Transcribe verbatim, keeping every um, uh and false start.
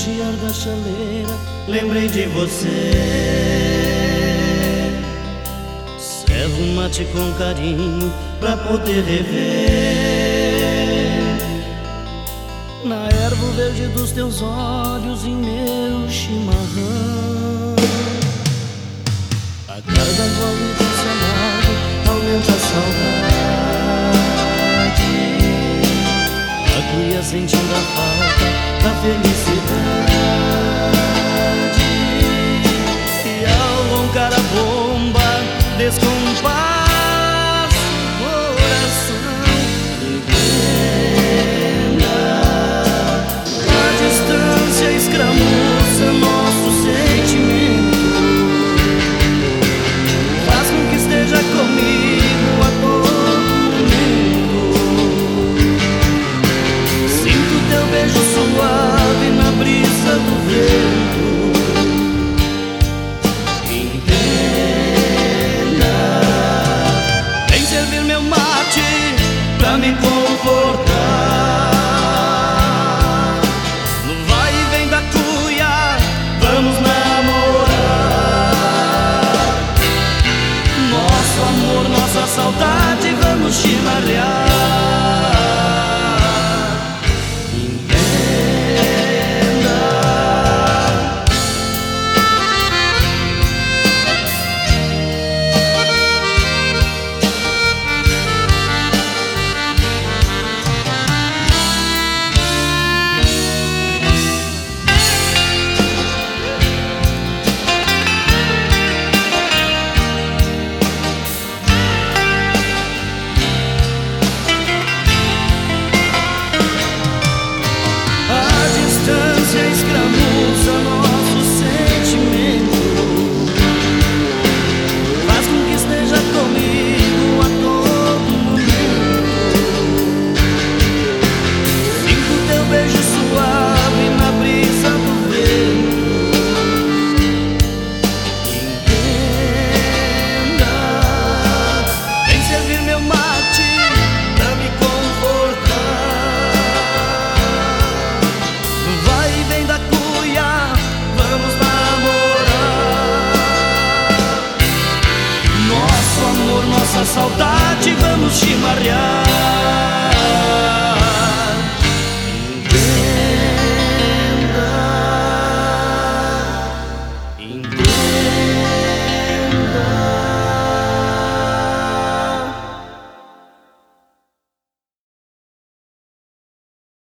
chiar da chaleira, lembrei de você. Servo um mate com carinho pra poder rever na erva verde dos teus olhos em meu chimarrão. A cada gole desse amargo aumenta a saudade, aguia sentindo a falta da felicidade. E ao roncar a bomba descompassa o coração. Entenda, a distância escramuça nosso sentimento, faz com que esteja comigo a todo momento. Sinto teu beijo suave na brisa do vento. Entenda, vem servir meu mate pra me confortar. No vai e vem da cuia, vamos namorar. Nosso amor, nossa saudade, vamos chimarrear. Escramuça nosso sentimento, faz com que esteja comigo a todo momento. Sinto teu beijo suave na brisa do vento. Entenda, vem servir meu mate pra me confortar. Vai e vem da cuia, vamos namorar. Nosso amor, nossa saudade, vamos chimarrear.